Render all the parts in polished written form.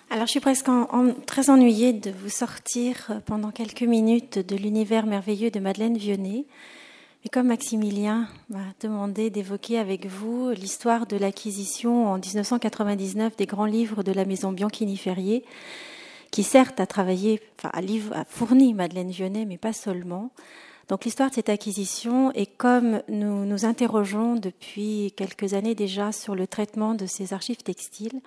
Alors, je suis presque très ennuyée de vous sortir pendant quelques minutes de l'univers merveilleux de Madeleine Vionnet. Mais comme Maximilien m'a demandé d'évoquer avec vous l'histoire de l'acquisition en 1999 des grands livres de la maison Bianchini-Ferrier, qui certes a fourni Madeleine Vionnet, mais pas seulement. Donc l'histoire de cette acquisition, et comme nous nous interrogeons depuis quelques années déjà sur le traitement de ces archives textiles,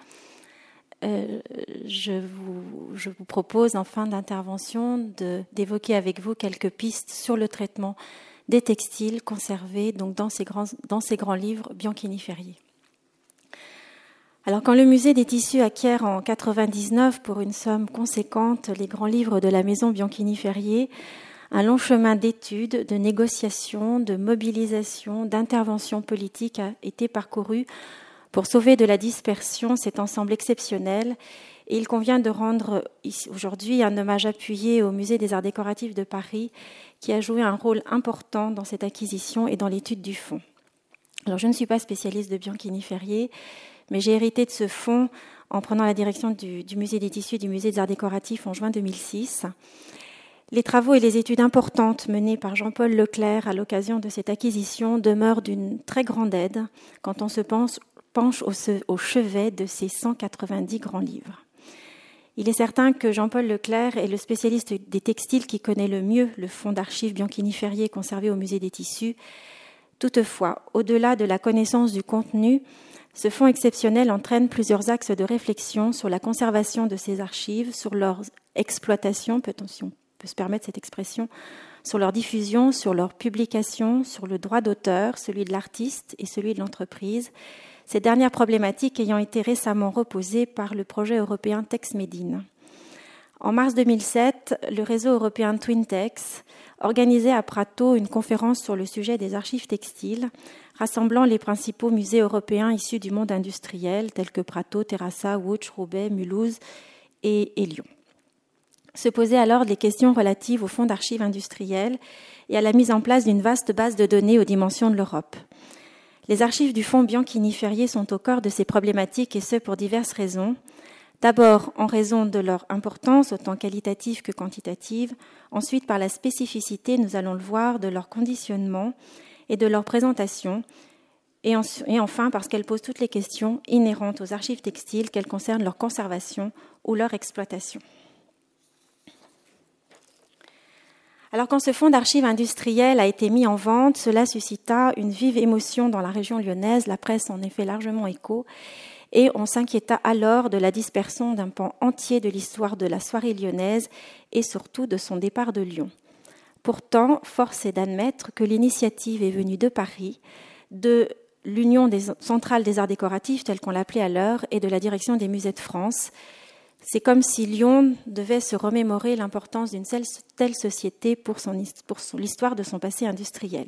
je vous propose en fin d'intervention d'évoquer avec vous quelques pistes sur le traitement des textiles conservés donc dans ces grands livres Bianchini-Ferrier. Alors quand le musée des tissus acquiert en 1999 pour une somme conséquente les grands livres de la maison Bianchini-Ferrier, un long chemin d'études, de négociations, de mobilisation, d'intervention politique a été parcouru pour sauver de la dispersion cet ensemble exceptionnel. Et il convient de rendre aujourd'hui un hommage appuyé au Musée des Arts Décoratifs de Paris, qui a joué un rôle important dans cette acquisition et dans l'étude du fonds. Alors, je ne suis pas spécialiste de Bianchini-Ferrier, mais j'ai hérité de ce fonds en prenant la direction du Musée des Tissus et du Musée des Arts Décoratifs en juin 2006. Les travaux et les études importantes menées par Jean-Paul Leclerc à l'occasion de cette acquisition demeurent d'une très grande aide quand on se penche au chevet de ces 190 grands livres. Il est certain que Jean-Paul Leclerc est le spécialiste des textiles qui connaît le mieux le fonds d'archives Bianchini-Ferrier conservé au Musée des Tissus. Toutefois, au-delà de la connaissance du contenu, ce fonds exceptionnel entraîne plusieurs axes de réflexion sur la conservation de ces archives, sur leur exploitation, si on peut se permettre cette expression, sur leur diffusion, sur leur publication, sur le droit d'auteur, celui de l'artiste et celui de l'entreprise, ces dernières problématiques ayant été récemment reposées par le projet européen TexMedIn. En mars 2007, le réseau européen Twintex organisait à Prato une conférence sur le sujet des archives textiles, rassemblant les principaux musées européens issus du monde industriel, tels que Prato, Terrassa, Łódź, Roubaix, Mulhouse et Lyon. Se posaient alors les questions relatives au fonds d'archives industrielles et à la mise en place d'une vaste base de données aux dimensions de l'Europe. Les archives du fonds Bianchini-Ferrier sont au cœur de ces problématiques et ce pour diverses raisons. D'abord en raison de leur importance, autant qualitative que quantitative. Ensuite par la spécificité, nous allons le voir, de leur conditionnement et de leur présentation. Et enfin parce qu'elles posent toutes les questions inhérentes aux archives textiles, qu'elles concernent leur conservation ou leur exploitation. Alors quand ce fonds d'archives industrielles a été mis en vente, cela suscita une vive émotion dans la région lyonnaise. La presse en est fait largement écho et on s'inquiéta alors de la dispersion d'un pan entier de l'histoire de la soirée lyonnaise et surtout de son départ de Lyon. Pourtant, force est d'admettre que l'initiative est venue de Paris, de l'Union centrale des arts décoratifs, telle qu'on l'appelait alors, et de la direction des musées de France. C'est comme si Lyon devait se remémorer l'importance d'une telle société pour l'histoire de son passé industriel.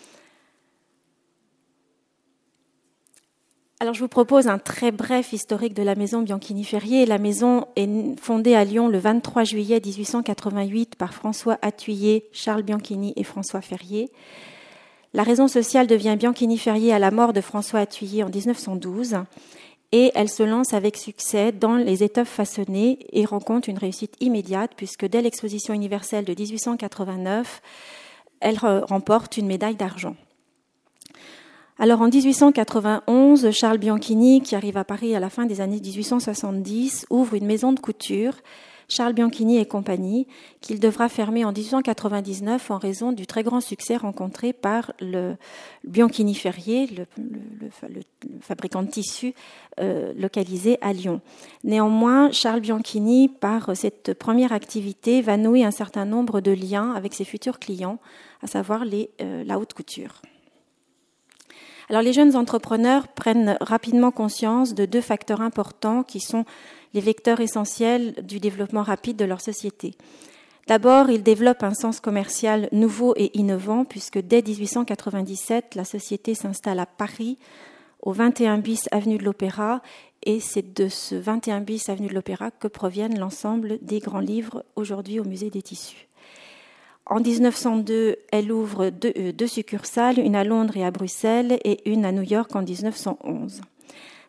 Alors je vous propose un très bref historique de la maison Bianchini-Ferrier. La maison est fondée à Lyon le 23 juillet 1888 par François Athuillet, Charles Bianchini et François Ferrier. La raison sociale devient Bianchini-Ferrier à la mort de François Athuillet en 1912. Et elle se lance avec succès dans les étoffes façonnées et rencontre une réussite immédiate puisque dès l'exposition universelle de 1889, elle remporte une médaille d'argent. Alors en 1891, Charles Bianchini, qui arrive à Paris à la fin des années 1870, ouvre une maison de couture, Charles Bianchini et compagnie, qu'il devra fermer en 1899 en raison du très grand succès rencontré par le Bianchini-Ferrier, le fabricant de tissus localisé à Lyon. Néanmoins, Charles Bianchini, par cette première activité, va nouer un certain nombre de liens avec ses futurs clients, à savoir la haute couture. Alors les jeunes entrepreneurs prennent rapidement conscience de deux facteurs importants qui sont les vecteurs essentiels du développement rapide de leur société. D'abord, ils développent un sens commercial nouveau et innovant puisque dès 1897, la société s'installe à Paris, au 21 bis avenue de l'Opéra, et c'est de ce 21 bis avenue de l'Opéra que proviennent l'ensemble des grands livres aujourd'hui au Musée des Tissus. En 1902, elle ouvre deux succursales, une à Londres et à Bruxelles et une à New York en 1911.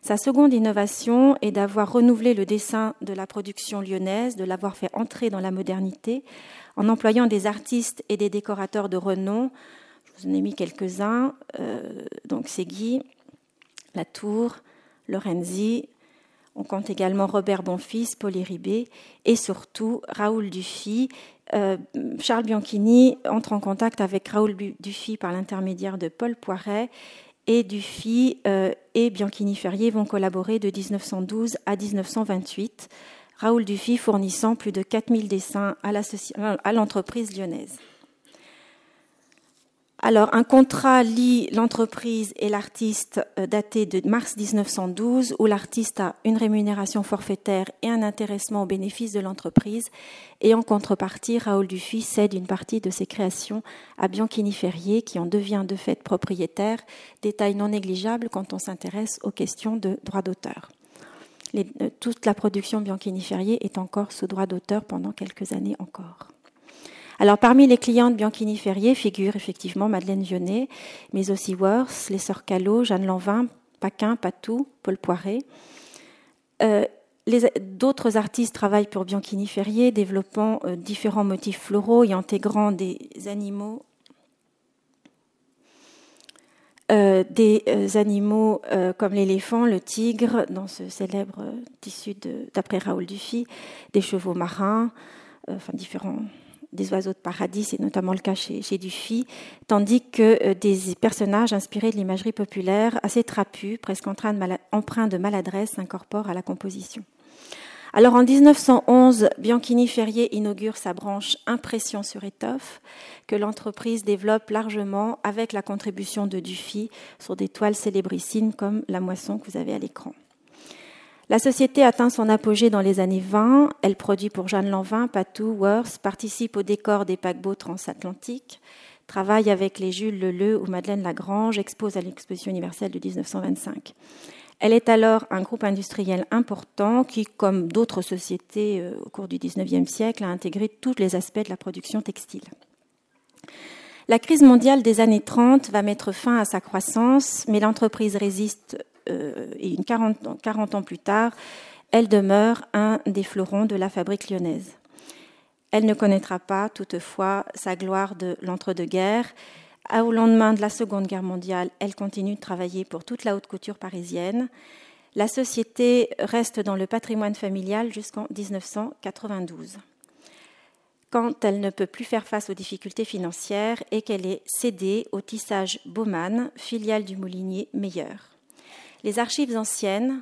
Sa seconde innovation est d'avoir renouvelé le dessin de la production lyonnaise, de l'avoir fait entrer dans la modernité, en employant des artistes et des décorateurs de renom. Je vous en ai mis quelques-uns, donc Segui, Latour, Lorenzi. On compte également Robert Bonfils, Paul Héribé et surtout Raoul Dufy. Charles Bianchini entre en contact avec Raoul Dufy par l'intermédiaire de Paul Poiret, et Dufy et Bianchini-Ferrier vont collaborer de 1912 à 1928, Raoul Dufy fournissant plus de 4000 dessins à l'entreprise lyonnaise. Alors, un contrat lie l'entreprise et l'artiste daté de mars 1912, où l'artiste a une rémunération forfaitaire et un intéressement au bénéfice de l'entreprise. Et en contrepartie, Raoul Dufy cède une partie de ses créations à Bianchini-Ferrier, qui en devient de fait propriétaire, détail non négligeable quand on s'intéresse aux questions de droit d'auteur. Toute la production Bianchini-Ferrier est encore sous droit d'auteur pendant quelques années encore. Alors, parmi les clients de Bianchini-Ferrier figurent effectivement Madeleine Vionnet, mais aussi Worth, les sœurs Callot, Jeanne Lanvin, Paquin, Patou, Paul Poiret. D'autres artistes travaillent pour Bianchini-Ferrier, développant différents motifs floraux et intégrant des animaux comme l'éléphant, le tigre, dans ce célèbre tissu d'après Raoul Dufy, des chevaux marins, des oiseaux de paradis, c'est notamment le cas chez Dufy, tandis que des personnages inspirés de l'imagerie populaire, assez trapus, presque empreints de maladresse, s'incorporent à la composition. Alors en 1911, Bianchini-Ferrier inaugure sa branche impression sur étoffe, que l'entreprise développe largement avec la contribution de Dufy sur des toiles célébrissimes comme la moisson que vous avez à l'écran. La société atteint son apogée dans les années 20. Elle produit pour Jeanne Lanvin, Patou, Worth, participe au décor des paquebots transatlantiques, travaille avec les Jules Leleu ou Madeleine Lagrange, expose à l'exposition universelle de 1925. Elle est alors un groupe industriel important qui, comme d'autres sociétés au cours du XIXe siècle, a intégré tous les aspects de la production textile. La crise mondiale des années 30 va mettre fin à sa croissance, mais l'entreprise résiste et 40 ans plus tard, elle demeure un des fleurons de la fabrique lyonnaise. Elle ne connaîtra pas, toutefois, sa gloire de l'entre-deux-guerres. Au lendemain de la Seconde Guerre mondiale, elle continue de travailler pour toute la haute couture parisienne. La société reste dans le patrimoine familial jusqu'en 1992, quand elle ne peut plus faire face aux difficultés financières et qu'elle est cédée au tissage Baumann, filiale du moulinier Meyer. Les archives anciennes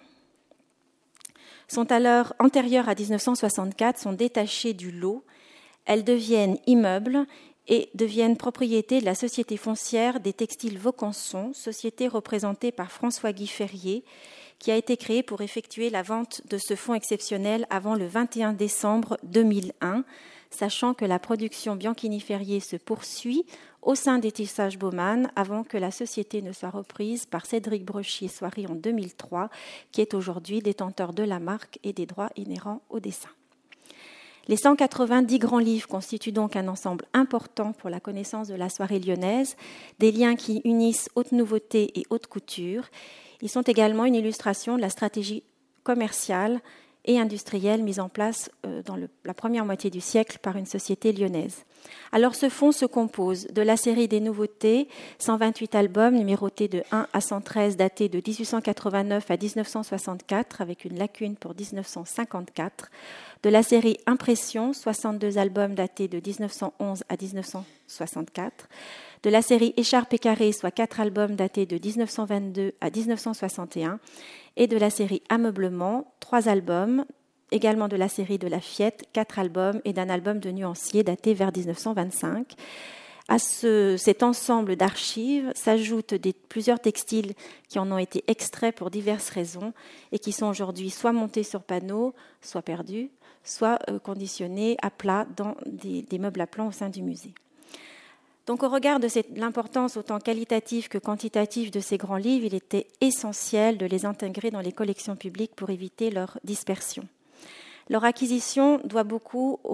sont alors antérieures à 1964, sont détachées du lot. Elles deviennent immeubles et deviennent propriété de la société foncière des textiles Vaucanson, société représentée par François-Guy Ferrier, qui a été créée pour effectuer la vente de ce fonds exceptionnel avant le 21 décembre 2001, sachant que la production Bianchini-Ferrier se poursuit au sein des tissages Baumann avant que la société ne soit reprise par Cédric Brochier-Soiry en 2003, qui est aujourd'hui détenteur de la marque et des droits inhérents au dessin. Les 190 grands livres constituent donc un ensemble important pour la connaissance de la soirée lyonnaise, des liens qui unissent haute nouveauté et haute couture. Ils sont également une illustration de la stratégie commerciale et industrielle mise en place dans la première moitié du siècle par une société lyonnaise. Alors ce fonds se compose de la série des nouveautés, 128 albums numérotés de 1 à 113, datés de 1889 à 1964, avec une lacune pour 1954, de la série Impression, 62 albums datés de 1911 à 1964, de la série Écharpe et Carré, soit 4 albums datés de 1922 à 1961, et de la série Ameublement, 3 albums, également de la série de la Fiette, 4 albums, et d'un album de nuancier daté vers 1925. À cet ensemble d'archives s'ajoutent plusieurs textiles qui en ont été extraits pour diverses raisons et qui sont aujourd'hui soit montés sur panneaux, soit perdus, soit conditionnés à plat dans des meubles à plan au sein du musée. Donc, au regard de l'importance autant qualitative que quantitative de ces grands livres, il était essentiel de les intégrer dans les collections publiques pour éviter leur dispersion. Leur acquisition doit beaucoup au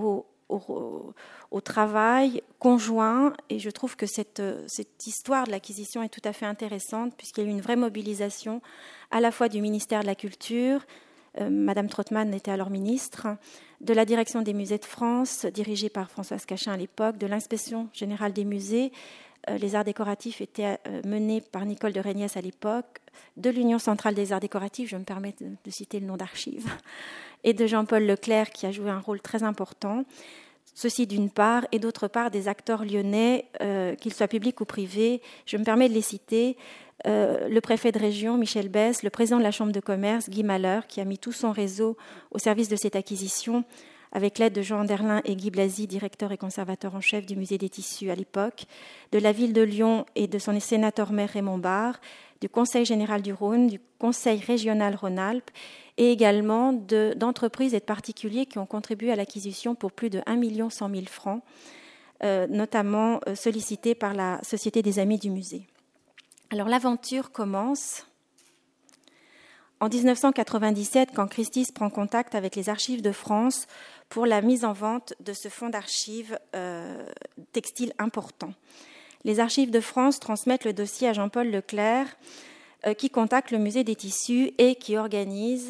au travail conjoint. Et je trouve que cette histoire de l'acquisition est tout à fait intéressante, puisqu'il y a eu une vraie mobilisation à la fois du ministère de la Culture, Madame Trottmann était alors ministre, de la direction des musées de France, dirigée par Françoise Cachin à l'époque, de l'inspection générale des musées. Les arts décoratifs étaient menés par Nicole de Reyniès à l'époque, de l'Union centrale des arts décoratifs, je me permets de citer le nom d'archives, et de Jean-Paul Leclerc, qui a joué un rôle très important. Ceci d'une part, et d'autre part des acteurs lyonnais, qu'ils soient publics ou privés. Je me permets de les citer. Le préfet de région, Michel Besse, le président de la Chambre de commerce, Guy Mahler, qui a mis tout son réseau au service de cette acquisition, avec l'aide de Jean Derlin et Guy Blasi, directeur et conservateur en chef du musée des tissus à l'époque, de la ville de Lyon et de son sénateur-maire Raymond Barre, du Conseil général du Rhône, du Conseil régional Rhône-Alpes, et également d'entreprises et de particuliers qui ont contribué à l'acquisition pour plus de 1 100 000 francs, notamment sollicités par la Société des Amis du Musée. Alors l'aventure commence en 1997, quand Christie's prend contact avec les Archives de France pour la mise en vente de ce fonds d'archives textiles important. Les Archives de France transmettent le dossier à Jean-Paul Leclerc, qui contacte le musée des tissus et qui organise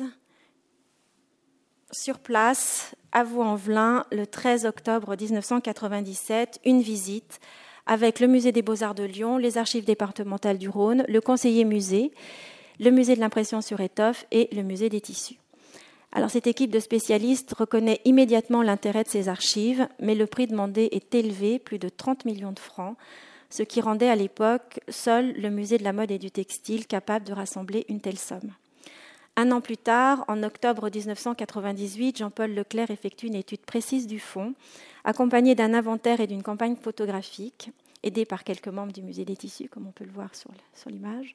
sur place, à Vaux-en-Velin, le 13 octobre 1997, une visite avec le musée des Beaux-Arts de Lyon, les Archives départementales du Rhône, le conseiller musée, le musée de l'impression sur étoffe et le musée des tissus. Alors cette équipe de spécialistes reconnaît immédiatement l'intérêt de ces archives, mais le prix demandé est élevé, plus de 30 millions de francs, ce qui rendait à l'époque seul le musée de la mode et du textile capable de rassembler une telle somme. Un an plus tard, en octobre 1998, Jean-Paul Leclerc effectue une étude précise du fonds, accompagnée d'un inventaire et d'une campagne photographique, aidé par quelques membres du musée des tissus, comme on peut le voir sur l'image.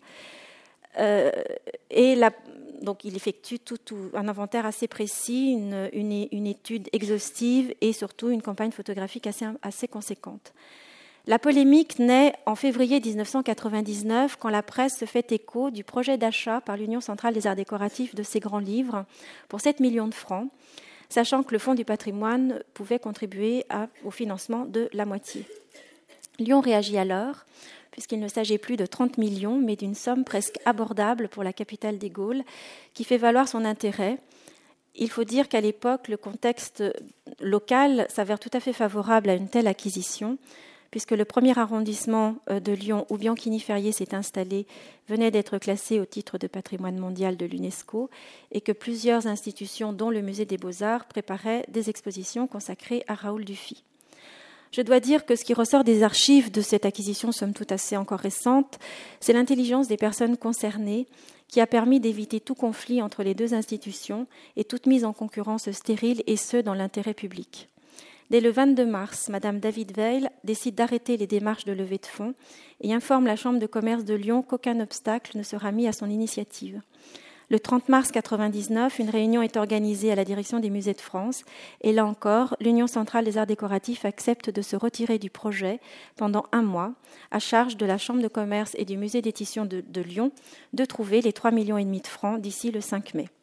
Donc il effectue un inventaire assez précis, une étude exhaustive et surtout une campagne photographique assez conséquente. La polémique naît en février 1999, quand la presse se fait écho du projet d'achat par l'Union centrale des arts décoratifs de ces grands livres pour 7 millions de francs, sachant que le Fonds du patrimoine pouvait contribuer au financement de la moitié. Lyon réagit alors, puisqu'il ne s'agit plus de 30 millions, mais d'une somme presque abordable pour la capitale des Gaules, qui fait valoir son intérêt. Il faut dire qu'à l'époque, le contexte local s'avère tout à fait favorable à une telle acquisition, puisque le premier arrondissement de Lyon, où Bianchini-Ferrier s'est installé, venait d'être classé au titre de patrimoine mondial de l'UNESCO, et que plusieurs institutions, dont le Musée des Beaux-Arts, préparaient des expositions consacrées à Raoul Dufy. Je dois dire que ce qui ressort des archives de cette acquisition, somme toute assez encore récente, c'est l'intelligence des personnes concernées qui a permis d'éviter tout conflit entre les deux institutions et toute mise en concurrence stérile, et ce, dans l'intérêt public. Dès le 22 mars, Madame David Veil décide d'arrêter les démarches de levée de fonds et informe la Chambre de commerce de Lyon qu'aucun obstacle ne sera mis à son initiative. Le 30 mars 1999, une réunion est organisée à la direction des musées de France et là encore, l'Union centrale des arts décoratifs accepte de se retirer du projet pendant 1 mois, à charge de la Chambre de commerce et du musée des tissus de Lyon de trouver les 3,5 millions de francs d'ici le 5 mai.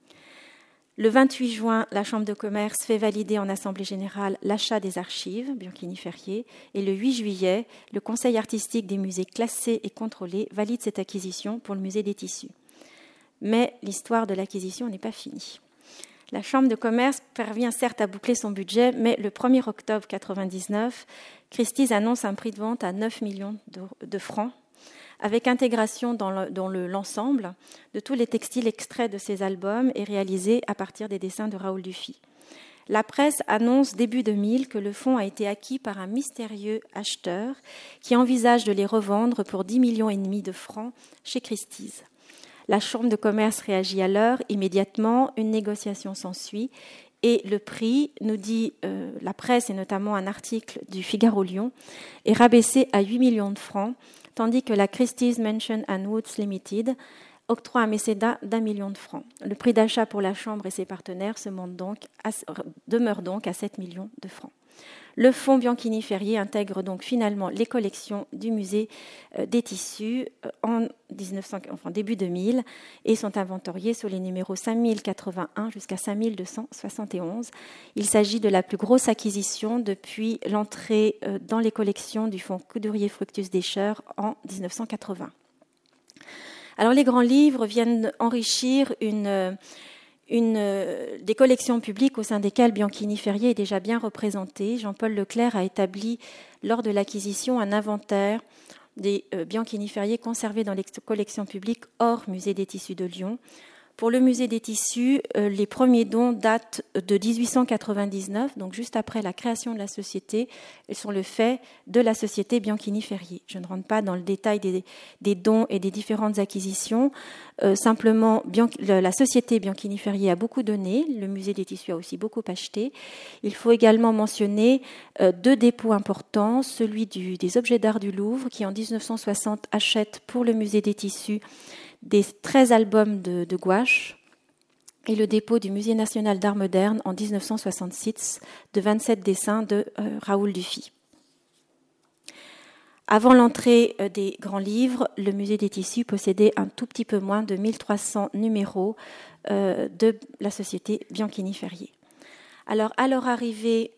Le 28 juin, la Chambre de commerce fait valider en Assemblée générale l'achat des archives, Bianchini-Ferrier, et le 8 juillet, le Conseil artistique des musées classés et contrôlés valide cette acquisition pour le musée des tissus. Mais l'histoire de l'acquisition n'est pas finie. La Chambre de commerce parvient certes à boucler son budget, mais le 1er octobre 1999, Christie's annonce un prix de vente à 9 millions de francs, avec intégration dans l'ensemble de tous les textiles extraits de ces albums et réalisés à partir des dessins de Raoul Dufy. La presse annonce début 2000 que le fonds a été acquis par un mystérieux acheteur qui envisage de les revendre pour 10,5 millions de francs chez Christie's. La Chambre de commerce réagit alors immédiatement, une négociation s'ensuit et le prix, nous dit la presse et notamment un article du Figaro Lyon, est rabaissé à 8 millions de francs, tandis que la Christie's Mansion & Woods Limited octroie un mécénat d'1 million de francs. Le prix d'achat pour la Chambre et ses partenaires demeure donc à 7 millions de francs. Le fonds Bianchini-Ferrier intègre donc finalement les collections du musée des tissus début 2000 et sont inventoriées sur les numéros 5081 jusqu'à 5271. Il s'agit de la plus grosse acquisition depuis l'entrée dans les collections du fonds Coudurier Fructus d'Escher en 1980. Alors les grands livres viennent enrichir des collections publiques au sein desquelles Bianchini-Ferrier est déjà bien représenté. Jean-Paul Leclerc a établi lors de l'acquisition un inventaire des Bianchini-Ferrier conservés dans les collections publiques hors musée des tissus de Lyon. Pour le musée des tissus, les premiers dons datent de 1899, donc juste après la création de la société. Ils sont le fait de la société Bianchini-Ferrier. Je ne rentre pas dans le détail des dons et des différentes acquisitions. Simplement, la société Bianchini-Ferrier a beaucoup donné. Le musée des tissus a aussi beaucoup acheté. Il faut également mentionner deux dépôts importants. Celui des objets d'art du Louvre, qui en 1960 achète pour le musée des tissus des 13 albums de gouache, et le dépôt du Musée national d'art moderne en 1966 de 27 dessins de Raoul Dufy. Avant l'entrée des grands livres, le musée des tissus possédait un tout petit peu moins de 1300 numéros de la société Bianchini-Ferrier. Alors, à leur arrivée,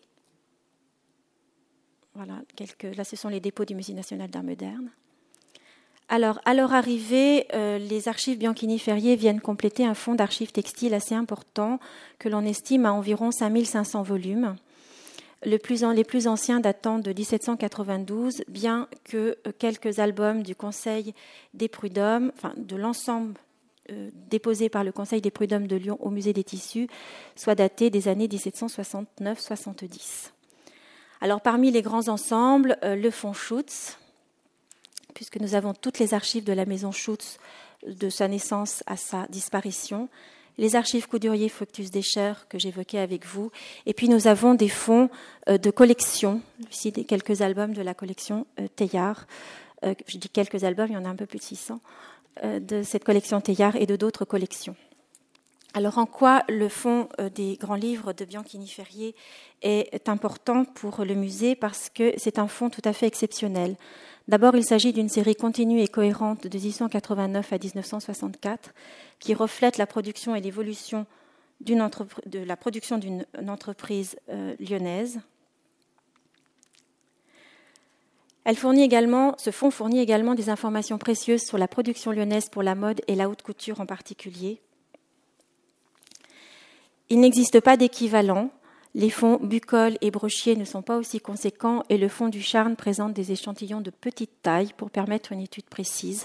voilà, là ce sont les dépôts du Musée national d'art moderne. Alors, à leur arrivée, les archives Bianchini-Ferrier viennent compléter un fonds d'archives textiles assez important que l'on estime à environ 5500 volumes. Les plus anciens datant de 1792, bien que quelques albums du Conseil des prud'hommes, enfin de l'ensemble déposé par le Conseil des prud'hommes de Lyon au musée des tissus, soient datés des années 1769-70. Alors, parmi les grands ensembles, le fonds Schutz, puisque nous avons toutes les archives de la maison Schutz de sa naissance à sa disparition, les archives Coudurier Fructus d'Escher que j'évoquais avec vous, et puis nous avons des fonds de collection, ici quelques albums de la collection Teilhard, je dis quelques albums, il y en a un peu plus de 600, de cette collection Teilhard et de d'autres collections. Alors, en quoi le fonds des grands livres de Bianchini-Ferrier est important pour le musée? Parce que c'est un fonds tout à fait exceptionnel. D'abord, il s'agit d'une série continue et cohérente de 1889 à 1964 qui reflète la production et l'évolution de la production d'une entreprise lyonnaise. Ce fonds fournit également des informations précieuses sur la production lyonnaise pour la mode et la haute couture en particulier. Il n'existe pas d'équivalent. Les fonds Bucol et Brochier ne sont pas aussi conséquents et le fonds du Charne présente des échantillons de petite taille pour permettre une étude précise.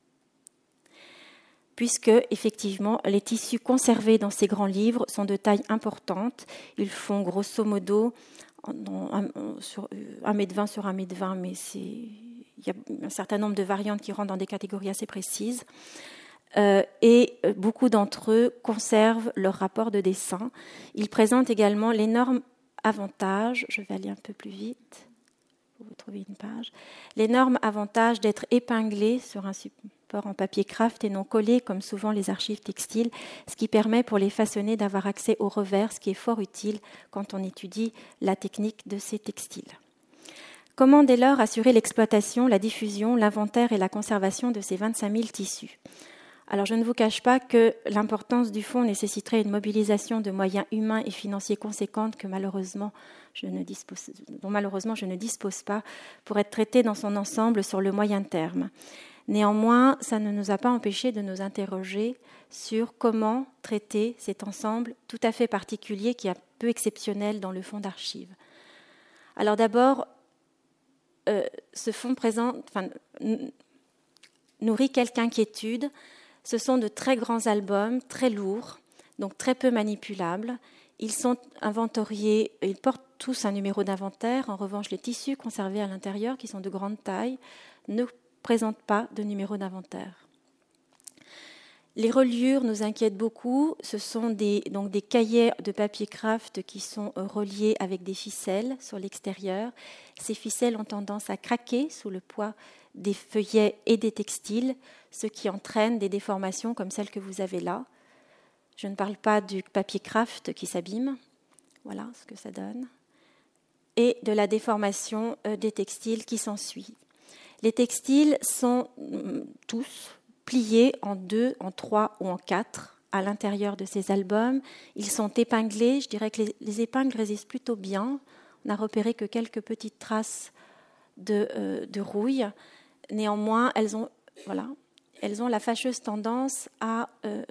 Puisque, effectivement, les tissus conservés dans ces grands livres sont de taille importante. Ils font grosso modo 1,20 m sur 1,20 m, mais il y a un certain nombre de variantes qui rentrent dans des catégories assez précises. Et beaucoup d'entre eux conservent leur rapport de dessin. Ils présentent également l'énorme avantage, je vais aller un peu plus vite pour vous trouver une page, l'énorme avantage d'être épinglé sur un support en papier craft et non collé comme souvent les archives textiles, ce qui permet pour les façonnés d'avoir accès au revers, ce qui est fort utile quand on étudie la technique de ces textiles. Comment dès lors assurer l'exploitation, la diffusion, l'inventaire et la conservation de ces 25 000 tissus ? Alors, je ne vous cache pas que l'importance du fonds nécessiterait une mobilisation de moyens humains et financiers conséquentes dont malheureusement je ne dispose pas pour être traité dans son ensemble sur le moyen terme. Néanmoins, ça ne nous a pas empêché de nous interroger sur comment traiter cet ensemble tout à fait particulier qui est un peu exceptionnel dans le fonds d'archives. Alors d'abord, ce fonds nourrit quelques inquiétudes. Ce sont de très grands albums, très lourds, donc très peu manipulables. Ils sont inventoriés, ils portent tous un numéro d'inventaire. En revanche, les tissus conservés à l'intérieur, qui sont de grande taille, ne présentent pas de numéro d'inventaire. Les reliures nous inquiètent beaucoup. Ce sont des cahiers de papier craft qui sont reliés avec des ficelles sur l'extérieur. Ces ficelles ont tendance à craquer sous le poids des feuillets et des textiles, ce qui entraîne des déformations comme celles que vous avez là. Je ne parle pas du papier craft qui s'abîme. Voilà ce que ça donne. et de la déformation des textiles qui s'ensuit. Les textiles sont tous pliés en 2, en 3 ou en 4 à l'intérieur de ces albums. Ils sont épinglés. Je dirais que les épingles résistent plutôt bien. On n'a repéré que quelques petites traces de rouille. Néanmoins, elles ont la fâcheuse tendance à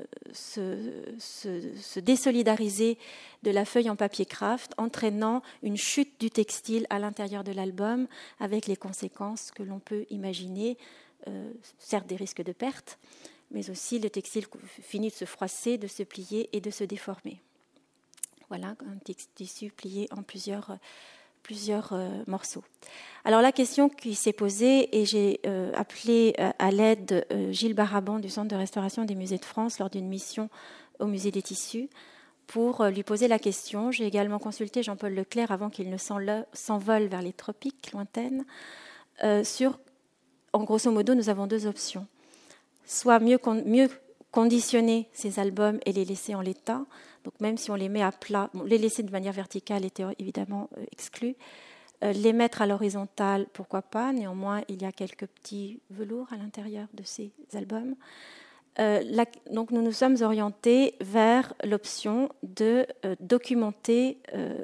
se désolidariser de la feuille en papier craft, entraînant une chute du textile à l'intérieur de l'album, avec les conséquences que l'on peut imaginer, certes des risques de perte, mais aussi le textile finit de se froisser, de se plier et de se déformer. Voilà, un tissu plié en plusieurs morceaux. Alors la question qui s'est posée, et j'ai appelé à l'aide Gilles Baraban du Centre de restauration des musées de France lors d'une mission au musée des tissus pour lui poser la question. J'ai également consulté Jean-Paul Leclerc avant qu'il ne s'envole vers les tropiques lointaines. En grosso modo, nous avons 2 options. Soit mieux conditionner ces albums et les laisser en l'état. Donc même si on les met à plat, les laisser de manière verticale était évidemment exclu. Les mettre à l'horizontale, pourquoi pas. Néanmoins, il y a quelques petits velours à l'intérieur de ces albums. Donc nous nous sommes orientés vers l'option de documenter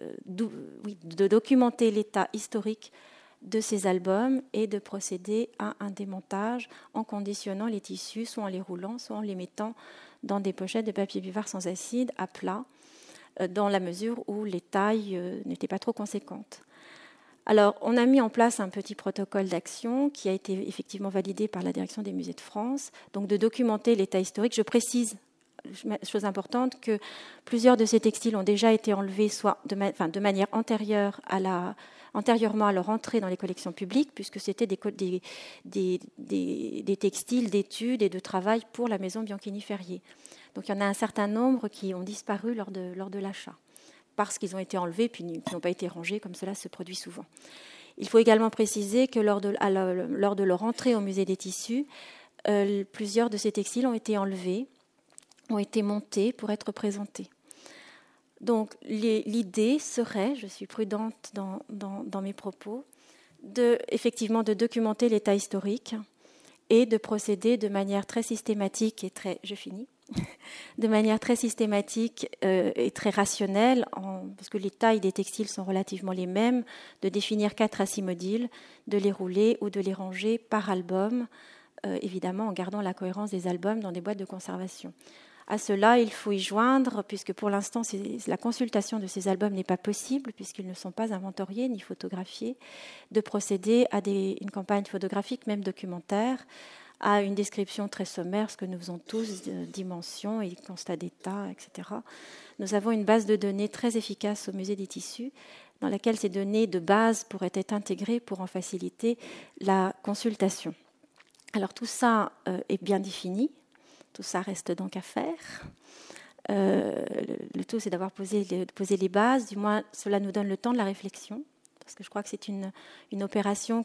l'état historique de ces albums et de procéder à un démontage en conditionnant les tissus, soit en les roulant, soit en les mettant dans des pochettes de papier buvard sans acide à plat, dans la mesure où les tailles n'étaient pas trop conséquentes. Alors, on a mis en place un petit protocole d'action qui a été effectivement validé par la direction des musées de France, donc de documenter l'état historique. Je précise, chose importante, que plusieurs de ces textiles ont déjà été enlevés soit de manière antérieurement à leur entrée dans les collections publiques, puisque c'était des textiles d'études et de travail pour la maison Bianchini-Ferrier. Donc il y en a un certain nombre qui ont disparu lors de l'achat, parce qu'ils ont été enlevés puis qui n'ont pas été rangés, comme cela se produit souvent. Il faut également préciser que lors de leur entrée au musée des tissus, plusieurs de ces textiles ont été enlevés, ont été montés pour être présentés. Donc l'idée serait, je suis prudente dans mes propos, effectivement de documenter l'état historique et de procéder de manière très systématique de manière très systématique et très rationnelle, parce que les tailles des textiles sont relativement les mêmes, de définir 4 à 6 modules, de les rouler ou de les ranger par album, évidemment en gardant la cohérence des albums dans des boîtes de conservation. À cela, il faut y joindre, puisque pour l'instant, la consultation de ces albums n'est pas possible, puisqu'ils ne sont pas inventoriés ni photographiés, de procéder à une campagne photographique, même documentaire, à une description très sommaire, ce que nous faisons tous, dimensions et constats d'état, etc. Nous avons une base de données très efficace au musée des tissus, dans laquelle ces données de base pourraient être intégrées pour en faciliter la consultation. Alors tout ça est bien défini. Tout ça reste donc à faire. Le tout, c'est d'avoir posé les bases. Du moins, cela nous donne le temps de la réflexion, parce que je crois que c'est une opération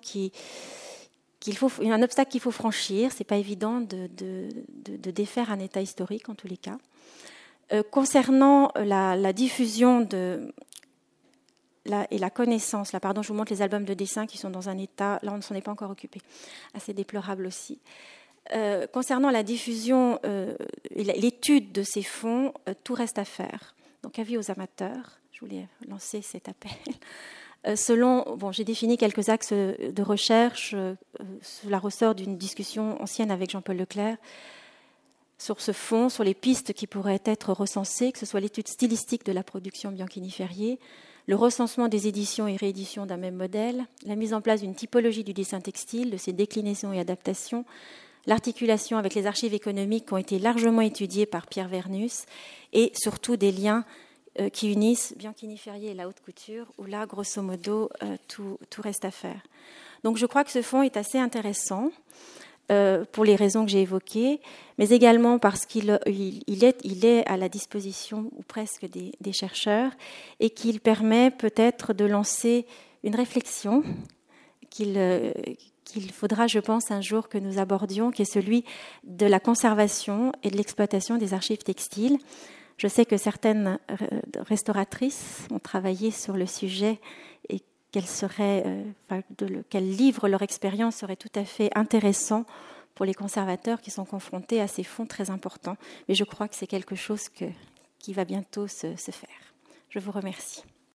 un obstacle qu'il faut franchir. C'est pas évident de défaire un état historique, en tous les cas. Concernant la diffusion et la connaissance, je vous montre les albums de dessin qui sont dans un état, là on ne s'en est pas encore occupé, assez déplorable aussi. Concernant la diffusion et l'étude de ces fonds, tout reste à faire. Donc, avis aux amateurs, je voulais lancer cet appel. J'ai défini quelques axes de recherche. Cela ressort d'une discussion ancienne avec Jean-Paul Leclerc sur ce fonds, sur les pistes qui pourraient être recensées, que ce soit l'étude stylistique de la production Bianchini-Ferrier, le recensement des éditions et rééditions d'un même modèle, la mise en place d'une typologie du dessin textile, de ses déclinaisons et adaptations, l'articulation avec les archives économiques qui ont été largement étudiées par Pierre Vernus et surtout des liens qui unissent Bianchini-Ferrier et la haute couture, où là, grosso modo, tout reste à faire. Donc je crois que ce fonds est assez intéressant pour les raisons que j'ai évoquées, mais également parce qu'il est à la disposition, ou presque, des chercheurs, et qu'il permet peut-être de lancer une réflexion qu'il faudra, je pense, un jour que nous abordions, qui est celui de la conservation et de l'exploitation des archives textiles. Je sais que certaines restauratrices ont travaillé sur le sujet et quel livre leur expérience serait tout à fait intéressant pour les conservateurs qui sont confrontés à ces fonds très importants. Mais je crois que c'est quelque chose qui va bientôt se faire. Je vous remercie.